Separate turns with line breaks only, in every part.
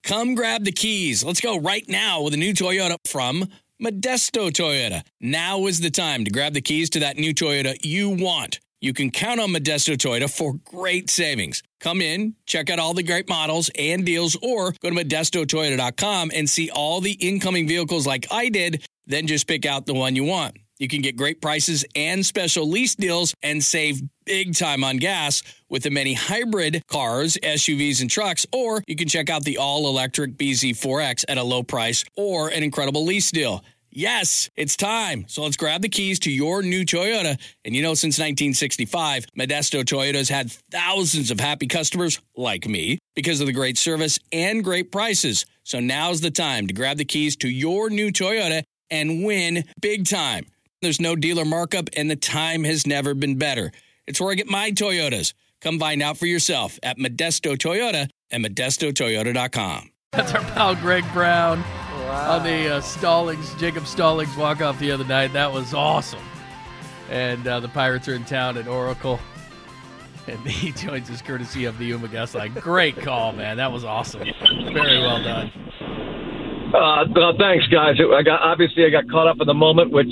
Come grab the keys. Let's go right now with a new Toyota from Modesto Toyota. Now is the time to grab the keys to that new Toyota you want. You can count on Modesto Toyota for great savings. Come in, check out all the great models and deals, or go to ModestoToyota.com and see all the incoming vehicles like I did, then just pick out the one you want. You can get great prices and special lease deals and save big time on gas with the many hybrid cars, SUVs, and trucks, or you can check out the all-electric BZ4X at a low price or an incredible lease deal. Yes, it's time. So let's grab the keys to your new Toyota. And since 1965, Modesto Toyota's had thousands of happy customers like me because of the great service and great prices. So now's the time to grab the keys to your new Toyota and win big time. There's no dealer markup, and the time has never been better. It's where I get my Toyotas. Come find out for yourself at Modesto Toyota and ModestoToyota.com.
That's our pal Greg Brown on the Jacob Stallings walk-off the other night. That was awesome. And the Pirates are in town at Oracle. And he joins us courtesy of the Yuma Guest Line. Great call, man. That was awesome. Very well done.
Thanks, guys. I got caught up in the moment, which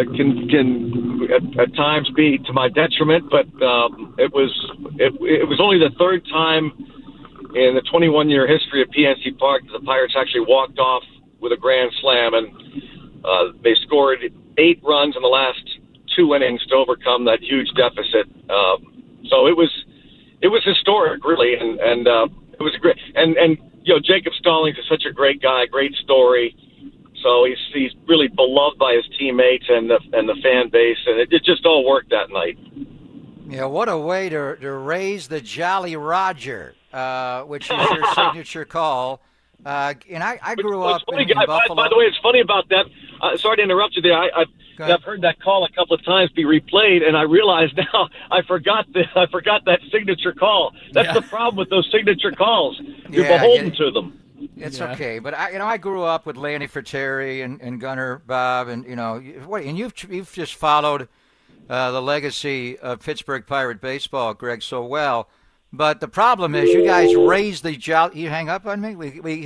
can at times be to my detriment. But it was only the third time in the 21-year history of PNC Park that the Pirates actually walked off with a grand slam, and they scored 8 runs in the last 2 innings to overcome that huge deficit. So it was historic, really, and it was great. And Jacob Stallings is such a great guy, great story. So he's really beloved by his teammates and the fan base, and it just all worked that night.
Yeah, what a way to raise the Jolly Roger, which is your signature call. And I grew up in Buffalo.
By the way, it's funny about that. Sorry to interrupt you there. I've heard that call a couple of times be replayed, and I realize now I forgot that signature call. That's the problem with those signature calls. You're beholden to them.
It's okay, but I grew up with Lanny Fratteri and Gunnar Bob, and you've just followed the legacy of Pittsburgh Pirate baseball, Greg, so well. But the problem is, you guys raised the Jolly. You hang up on me?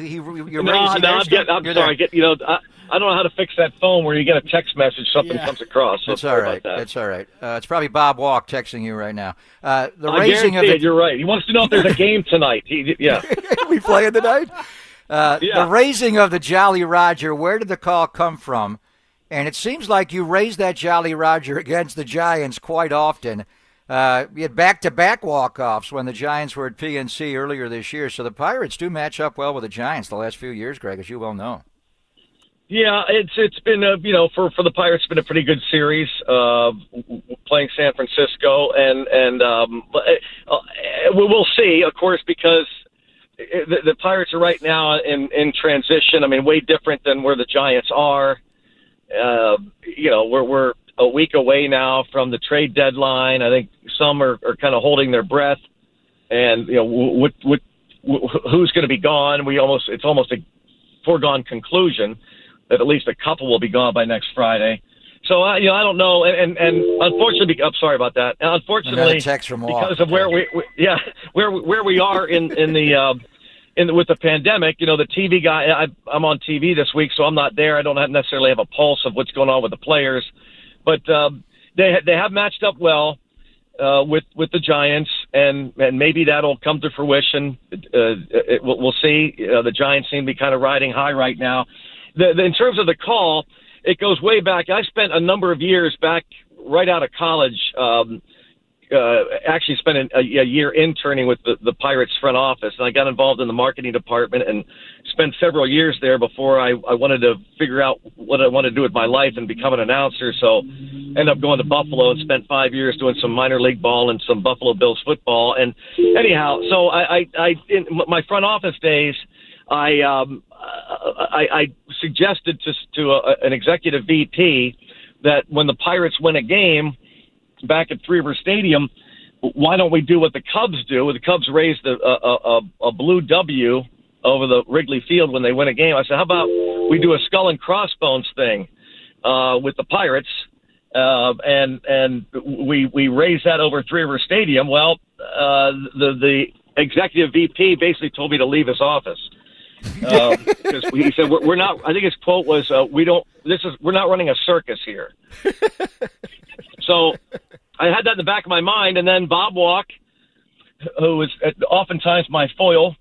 I'm sorry. I don't know how to fix that phone where you get a text message, something comes across. So
That's all right. That's all right. It's probably Bob Walk texting you right now.
You're right. He wants to know if there's a game tonight.
We playing tonight? The raising of the Jolly Roger, where did the call come from? And it seems like you raised that Jolly Roger against the Giants quite often. You had back-to-back walk-offs when the Giants were at PNC earlier this year. So the Pirates do match up well with the Giants the last few years, Greg, as you well know.
Yeah, it's been for the Pirates, it's been a pretty good series playing San Francisco, and we'll see, of course, because the Pirates are right now in transition. I mean, way different than where the Giants are. We're a week away now from the trade deadline. I think some are kind of holding their breath, and who's going to be gone? It's almost a foregone conclusion that at least a couple will be gone by next Friday. So I don't know, and unfortunately, I'm sorry about that. Unfortunately, because of where where we are in with the pandemic, the TV guy. I'm on TV this week, so I'm not there. I don't necessarily have a pulse of what's going on with the players, but they have matched up well with the Giants, and maybe that'll come to fruition. We'll see. The Giants seem to be kind of riding high right now. In terms of the call, it goes way back. I spent a number of years back right out of college. Actually spent a year interning with the Pirates front office, and I got involved in the marketing department and spent several years there before I wanted to figure out what I wanted to do with my life and become an announcer. So ended up going to Buffalo and spent 5 years doing some minor league ball and some Buffalo Bills football. And anyhow, so I in my front office days, I suggested to an executive VP that when the Pirates win a game back at Three River Stadium, why don't we do what the Cubs do? The Cubs raised a blue W over the Wrigley Field when they win a game. I said, how about we do a skull and crossbones thing with the Pirates, and we raise that over Three River Stadium. Well, the executive VP basically told me to leave his office. Because he said we're not. I think his quote was, we're not running a circus here." So I had that in the back of my mind, and then Bob Walk, who is oftentimes my foil,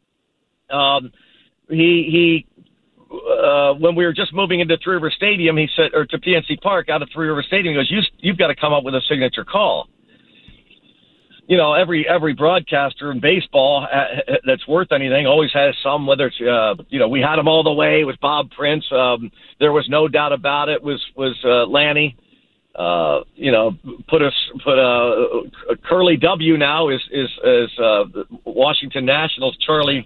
he when we were just moving into Three River Stadium, he said, or to PNC Park out of Three River Stadium, he goes, "You've got to come up with a signature call." You know, every broadcaster in baseball that's worth anything always has some, whether it's, we had him all the way. It was Bob Prince. There was no doubt about it. Was Lanny. Put a Curly W now is Washington Nationals Charlie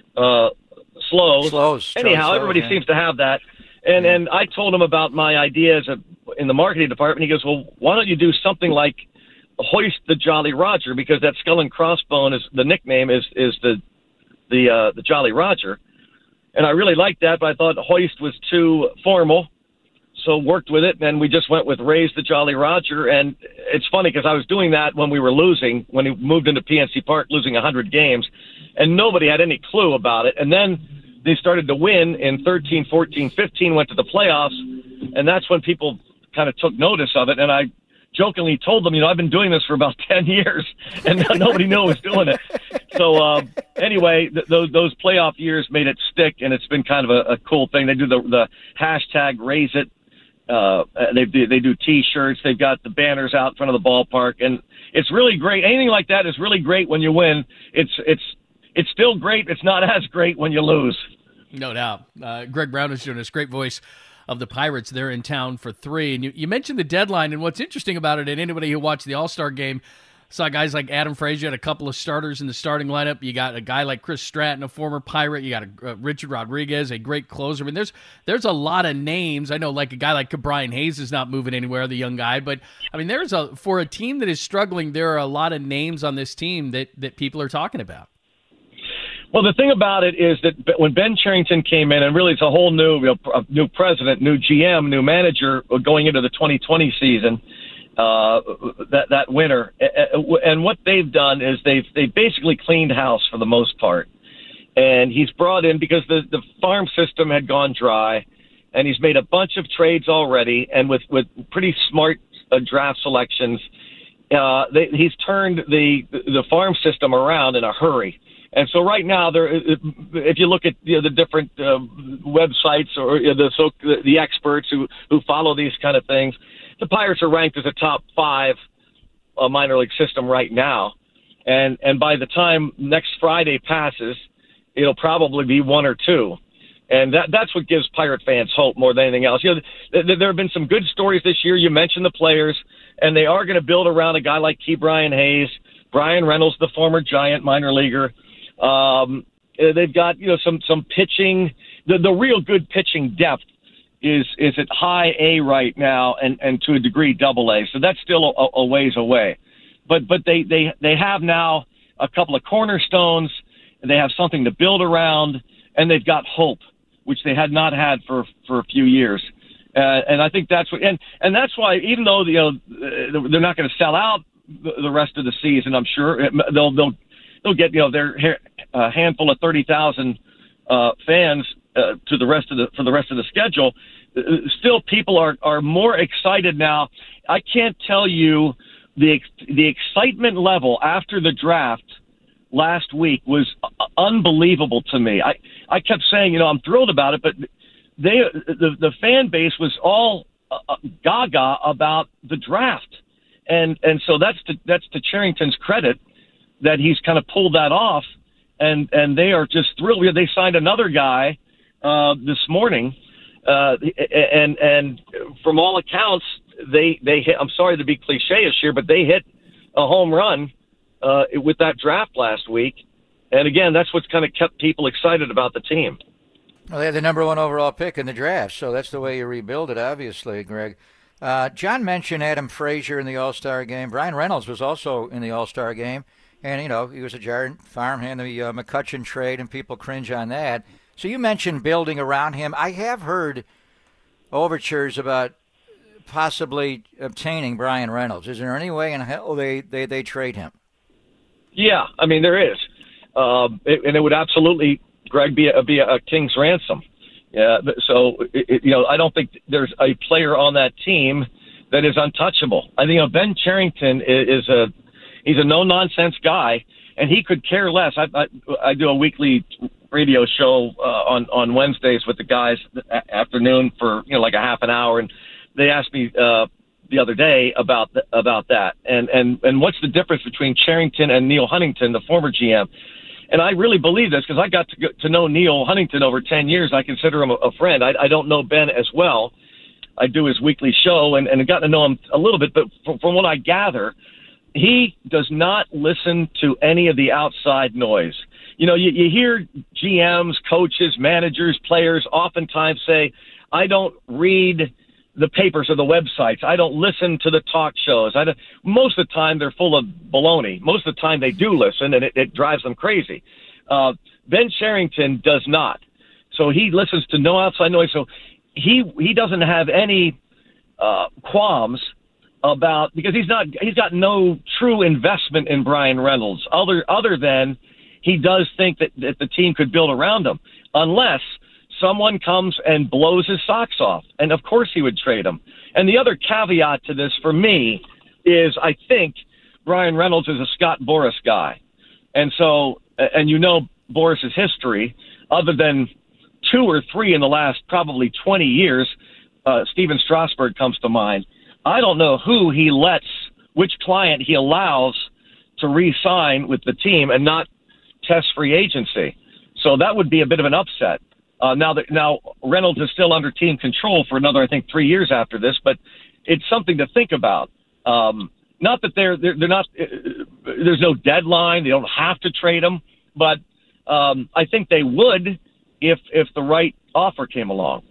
Slows. Anyhow, everybody seems to have that. And I told him about my ideas in the marketing department. He goes, "Well, why don't you do something like Hoist the Jolly Roger, because that skull and crossbone is the nickname is the Jolly Roger." And I really liked that, but I thought Hoist was too formal, so worked with it, and we just went with Raise the Jolly Roger. And it's funny because I was doing that when we were losing, when he moved into PNC Park, losing 100 games, and nobody had any clue about it. And then they started to win in 13, 14, 15, went to the playoffs, and that's when people kind of took notice of it. And I jokingly told them, I've been doing this for about 10 years, and nobody knew I was doing it. So anyway, those playoff years made it stick, and it's been kind of a cool thing. They do the hashtag Raise It. They do T-shirts. They've got the banners out in front of the ballpark, and it's really great. Anything like that is really great when you win. It's still great. It's not as great when you lose.
No doubt. Greg Brown is doing this great voice of the Pirates. They're in town for 3. And you mentioned the deadline, and what's interesting about it, and anybody who watched the All-Star game saw guys like Adam Frazier had a couple of starters in the starting lineup. You got a guy like Chris Stratton, a former Pirate. You got Richard Rodriguez, a great closer. I mean, there's a lot of names. I know like a guy like Brian Hayes is not moving anywhere, the young guy. But, I mean, for a team that is struggling, there are a lot of names on this team that people are talking about.
Well, the thing about it is that when Ben Cherington came in, and really it's a whole new president, new GM, new manager going into the 2020 season, that winter. And what they've done is they've basically cleaned house for the most part. And he's brought in, because the farm system had gone dry, and he's made a bunch of trades already, and with pretty smart draft selections, he's turned the farm system around in a hurry. And so right now, if you look at the different websites or the experts who follow these kind of things, the Pirates are ranked as a top 5 minor league system right now. And by the time next Friday passes, it'll probably be 1 or 2. And that's what gives Pirate fans hope more than anything else. There have been some good stories this year. You mentioned the players, and they are going to build around a guy like Brian Hayes, Brian Reynolds, the former Giant minor leaguer. They've got some pitching. The real good pitching depth is at high A right now, and to a degree Double-A. So that's still a ways away. But they have now a couple of cornerstones. They have something to build around, and they've got hope, which they had not had for a few years. And I think that's what, and that's why, even though they're not going to sell out the rest of the season, I'm sure they'll get their handful of 30,000 fans for the rest of the schedule. Still, people are more excited now. I can't tell you the excitement level after the draft last week was unbelievable to me. I kept saying, I'm thrilled about it, but the fan base was all gaga about the draft, and so that's to Cherington's credit that he's kind of pulled that off, and they are just thrilled. They signed another guy this morning, and from all accounts, they hit. I'm sorry to be cliche-ish here, but they hit a home run with that draft last week, and again, that's what's kind of kept people excited about the team.
Well, they had the number 1 overall pick in the draft, so that's the way you rebuild it, obviously, Greg. John mentioned Adam Frazier in the All-Star game. Brian Reynolds was also in the All-Star game. And, he was a Giant farmhand, the McCutchen trade, and people cringe on that. So you mentioned building around him. I have heard overtures about possibly obtaining Brian Reynolds. Is there any way in hell they trade him?
Yeah, I mean, there is. And it would absolutely Greg, be a king's ransom. Yeah, so I don't think there's a player on that team that is untouchable. I think Ben Cherington he's a no nonsense guy, and he could care less. I do a weekly radio show on Wednesdays with the guys afternoon for like a half an hour, and they asked me the other day about that and what's the difference between Cherington and Neil Huntington, the former GM. And I really believe this because I got to know Neil Huntington over 10 years. I consider him a friend. I don't know Ben as well. I do his weekly show and got to know him a little bit, but from what I gather, he does not listen to any of the outside noise. You hear GMs, coaches, managers, players oftentimes say, I don't read the papers or the websites. I don't listen to the talk shows. Most of the time, they're full of baloney. Most of the time, they do listen, and it drives them crazy. Ben Cherington does not. So he listens to no outside noise. So he doesn't have any qualms about, because he's got no true investment in Brian Reynolds other than he does think that the team could build around him, unless someone comes and blows his socks off. And of course he would trade him. And the other caveat to this for me is I think Brian Reynolds is a Scott Boras guy. And so, and Boris's history, other than 2 or 3 in the last probably 20 years, Steven Strasburg comes to mind. I don't know which client he allows to re-sign with the team and not test free agency. So that would be a bit of an upset. Now Reynolds is still under team control for another, I think, 3 years after this, but it's something to think about. Not that they're not. There's no deadline; they don't have to trade him, but I think they would if the right offer came along.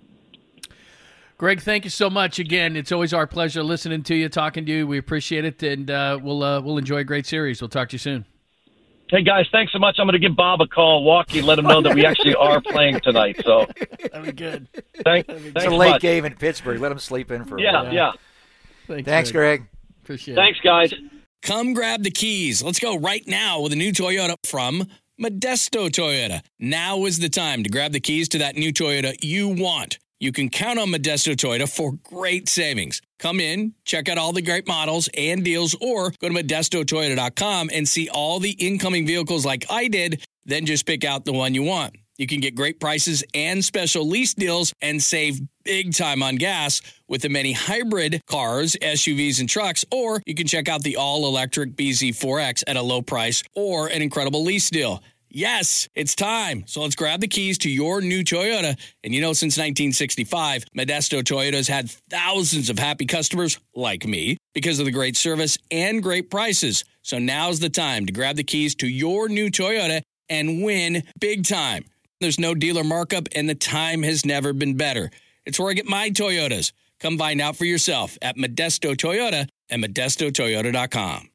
Greg, thank you so much again. It's always our pleasure listening to you, talking to you. We appreciate it, and we'll enjoy a great series. We'll talk to you soon.
Hey, guys, thanks so much. I'm going to give Bob a call, Walkie, let him know that we actually are playing tonight. So
that'd be good.
Thanks
it's a late game in Pittsburgh. Let him sleep in for a while.
Yeah.
Thanks,
Greg.
Appreciate
Thanks, guys.
Come grab the keys. Let's go right now with a new Toyota from Modesto Toyota. Now is the time to grab the keys to that new Toyota you want. You can count on Modesto Toyota for great savings. Come in, check out all the great models and deals, or go to ModestoToyota.com and see all the incoming vehicles like I did, then just pick out the one you want. You can get great prices and special lease deals and save big time on gas with the many hybrid cars, SUVs, and trucks, or you can check out the all-electric BZ4X at a low price or an incredible lease deal. Yes, it's time. So let's grab the keys to your new Toyota. And since 1965, Modesto Toyota has had thousands of happy customers like me because of the great service and great prices. So now's the time to grab the keys to your new Toyota and win big time. There's no dealer markup, and the time has never been better. It's where I get my Toyotas. Come find out for yourself at Modesto Toyota and ModestoToyota.com.